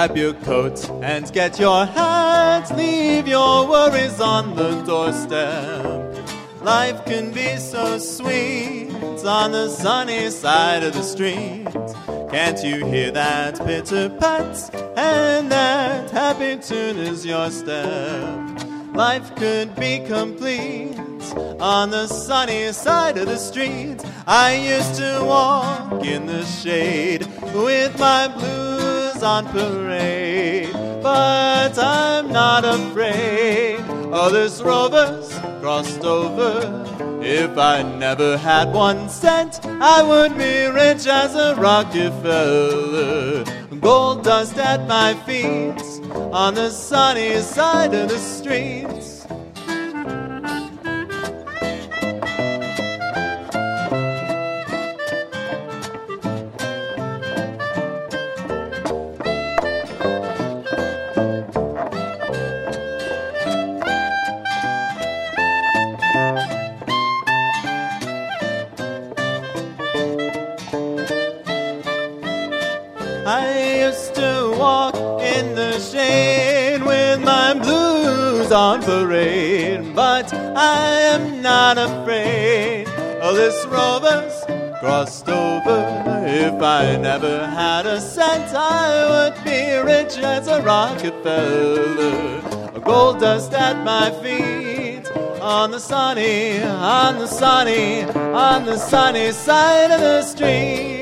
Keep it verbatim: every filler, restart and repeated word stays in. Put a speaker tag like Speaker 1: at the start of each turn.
Speaker 1: grab your coat and get your hat. Leave your worries on the doorstep. Life can be so sweet on the sunny side of the street. Can't you hear that pitter-pat? And that happy tune is your step. Life could be complete on the sunny side of the street. I used to walk in the shade with my blues on parade, but I'm not afraid. Others rovers crossed over. If I never had one cent, I would be rich as a Rockefeller. Gold dust at my feet on the sunny side of the streets. I used to walk in the shade with my blues on parade, but I am not afraid. Oh, this rover's crossed over. If I never had a cent, I would be rich as a Rockefeller. Gold dust at my feet on the sunny, on the sunny, on the sunny side of the street.